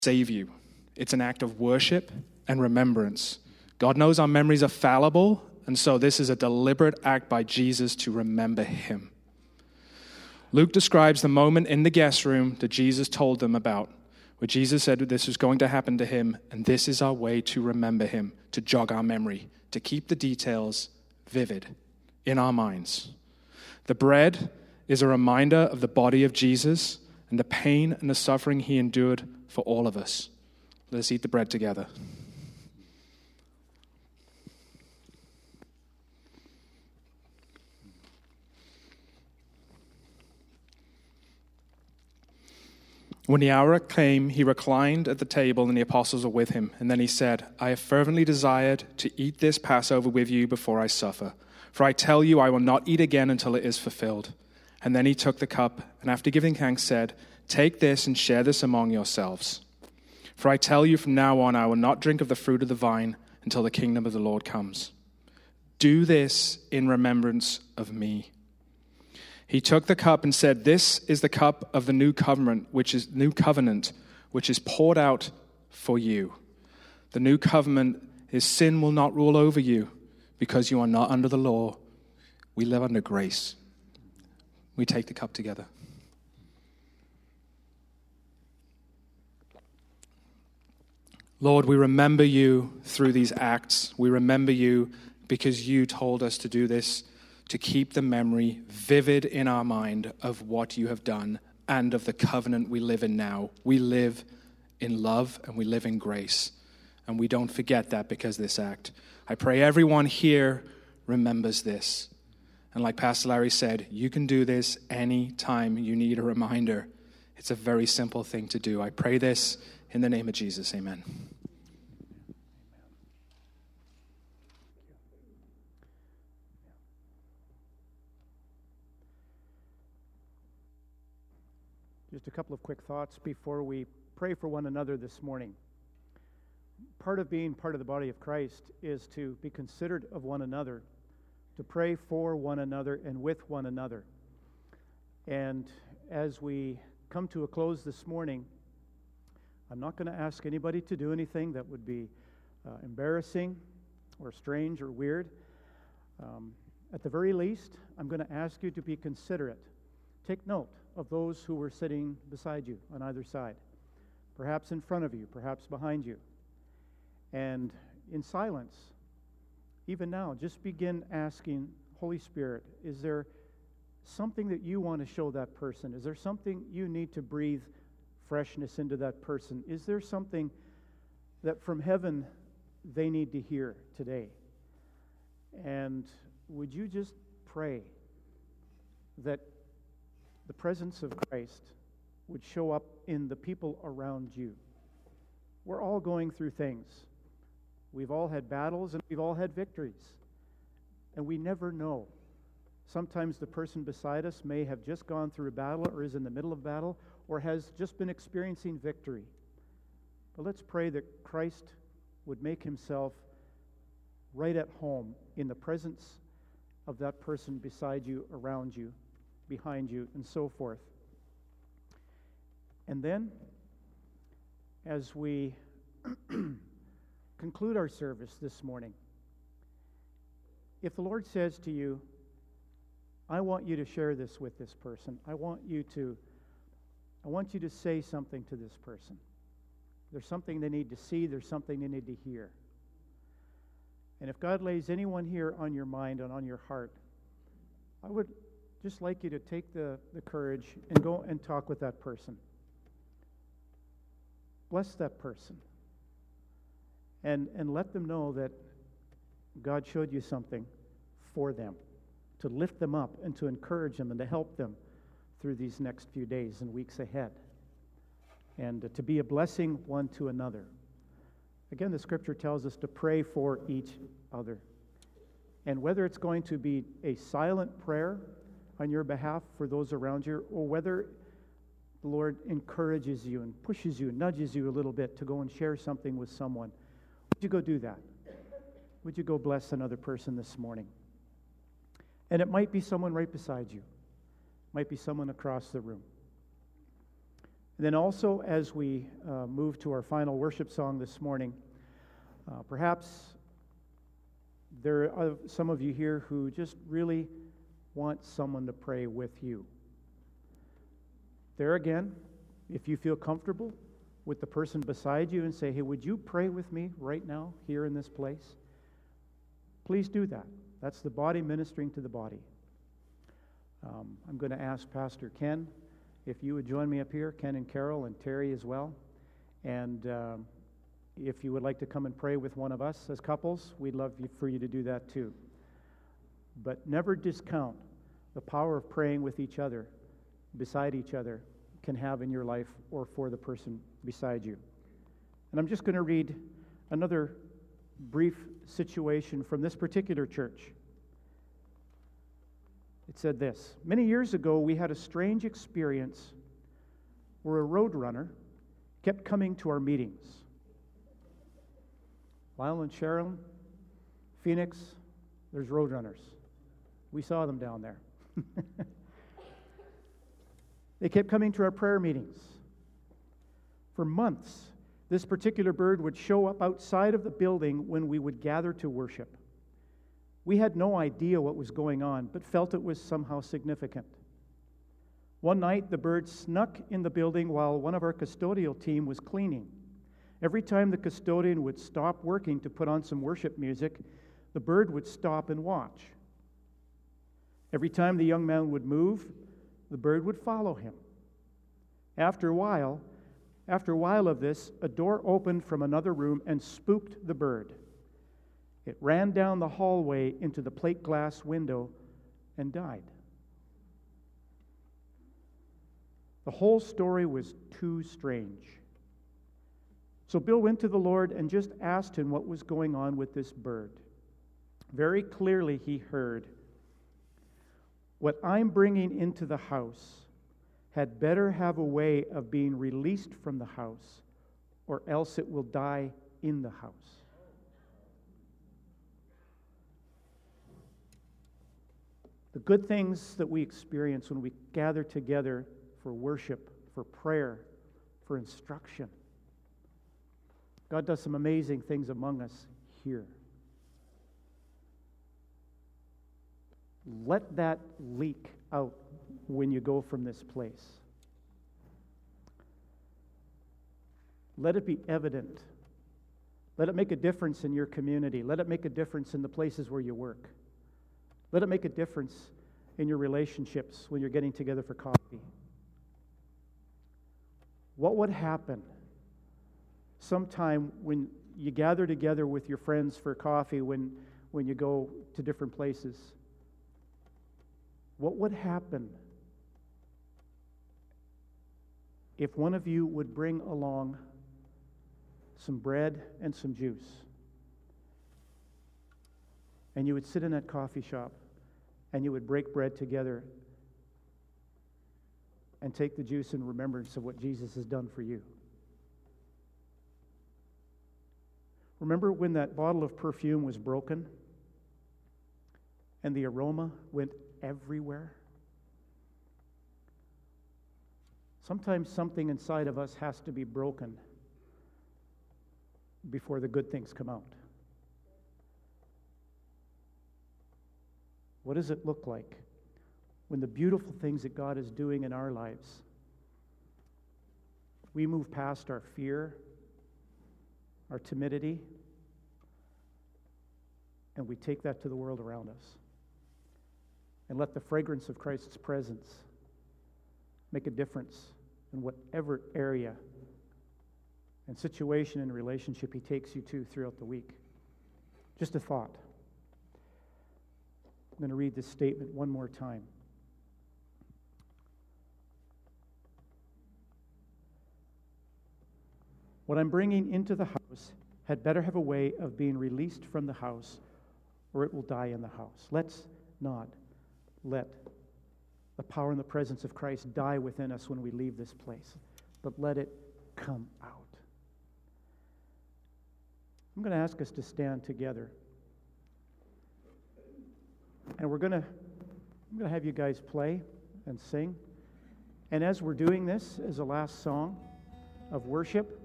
save you. It's an act of worship and remembrance. God knows our memories are fallible, and so this is a deliberate act by Jesus to remember him. Luke describes the moment in the guest room that Jesus told them about, where Jesus said this was going to happen to him, and this is our way to remember him, to jog our memory, to keep the details vivid in our minds. The bread is a reminder of the body of Jesus and the pain and the suffering he endured for all of us. Let us eat the bread together. When the hour came, he reclined at the table, and the apostles were with him. And then he said, I have fervently desired to eat this Passover with you before I suffer. For I tell you, I will not eat again until it is fulfilled. And then he took the cup, and after giving thanks said, Take this and share this among yourselves. For I tell you, from now on I will not drink of the fruit of the vine until the kingdom of the Lord comes. Do this in remembrance of me. He took the cup and said, This is the cup of the new covenant, which is poured out for you. The new covenant is sin will not rule over you because you are not under the law. We live under grace. We take the cup together. Lord, we remember you through these acts. We remember you because you told us to do this, to keep the memory vivid in our mind of what you have done and of the covenant we live in now. We live in love and we live in grace, and we don't forget that because of this act. I pray everyone here remembers this. And like Pastor Larry said, you can do this any time you need a reminder. It's a very simple thing to do. I pray this in the name of Jesus. Amen. Just a couple of quick thoughts before we pray for one another this morning. Part of being part of the body of Christ is to be considerate of one another, to pray for one another and with one another. And as we come to a close this morning, I'm not going to ask anybody to do anything that would be embarrassing or strange or weird. At the very least, I'm going to ask you to be considerate. Take note of those who were sitting beside you on either side, perhaps in front of you, perhaps behind you. And in silence, even now, just begin asking, Holy Spirit, is there something that you want to show that person? Is there something you need to breathe freshness into that person? Is there something that from heaven they need to hear today? And would you just pray that the presence of Christ would show up in the people around you? We're all going through things. We've all had battles and we've all had victories. And we never know. Sometimes the person beside us may have just gone through a battle or is in the middle of battle or has just been experiencing victory. But let's pray that Christ would make himself right at home in the presence of that person beside you, around you, behind you, and so forth. And then, as we conclude our service this morning, if the Lord says to you, I want you to share this with this person, I want you to say something to this person. There's something they need to see, there's something they need to hear. And if God lays anyone here on your mind and on your heart, I would just like you to take the courage and go and talk with that person. Bless that person. And let them know that God showed you something for them, to lift them up and to encourage them and to help them through these next few days and weeks ahead. And to be a blessing one to another. Again, the Scripture tells us to pray for each other. And whether it's going to be a silent prayer on your behalf for those around you, or whether the Lord encourages you and pushes you, nudges you a little bit to go and share something with someone, would you go do that? Would you go bless another person this morning? And it might be someone right beside you. It might be someone across the room. And then also, as we move to our final worship song this morning, perhaps there are some of you here who just really want someone to pray with you. There again, if you feel comfortable with the person beside you and say, hey, would you pray with me right now here in this place? Please do that. That's the body ministering to the body. I'm going to ask Pastor Ken if you would join me up here, Ken and Carol and Terry as well. And if you would like to come and pray with one of us as couples, we'd love for you to do that too. But never discount the power of praying with each other, beside each other, can have in your life or for the person beside you. And I'm just going to read another brief situation from this particular church. It said this: many years ago, we had a strange experience where a roadrunner kept coming to our meetings. Lyle and Sharon, Phoenix, there's roadrunners. We saw them down there. They kept coming to our prayer meetings. For months, this particular bird would show up outside of the building when we would gather to worship. We had no idea what was going on, but felt it was somehow significant. One night, the bird snuck in the building while one of our custodial team was cleaning. Every time the custodian would stop working to put on some worship music, the bird would stop and watch. Every time the young man would move, the bird would follow him. After a while of this, a door opened from another room and spooked the bird. It ran down the hallway into the plate glass window and died. The whole story was too strange. So Bill went to the Lord and just asked him what was going on with this bird. Very clearly he heard, "What I'm bringing into the house had better have a way of being released from the house, or else it will die in the house." The good things that we experience when we gather together for worship, for prayer, for instruction. God does some amazing things among us here. Let that leak out when you go from this place. Let it be evident. Let it make a difference in your community. Let it make a difference in the places where you work. Let it make a difference in your relationships when you're getting together for coffee. What would happen sometime when you gather together with your friends for coffee, when you go to different places? What would happen if one of you would bring along some bread and some juice, and you would sit in that coffee shop and you would break bread together and take the juice in remembrance of what Jesus has done for you? Remember when that bottle of perfume was broken and the aroma went everywhere? Sometimes something inside of us has to be broken before the good things come out. What does it look like when the beautiful things that God is doing in our lives, we move past our fear, our timidity, and we take that to the world around us? And let the fragrance of Christ's presence make a difference in whatever area and situation and relationship He takes you to throughout the week. Just a thought. I'm going to read this statement one more time. What I'm bringing into the house had better have a way of being released from the house, or it will die in the house. Let's not let the power and the presence of Christ die within us when we leave this place, but let it come out. I'm going to ask us to stand together. And I'm going to have you guys play and sing. And as we're doing this as a last song of worship,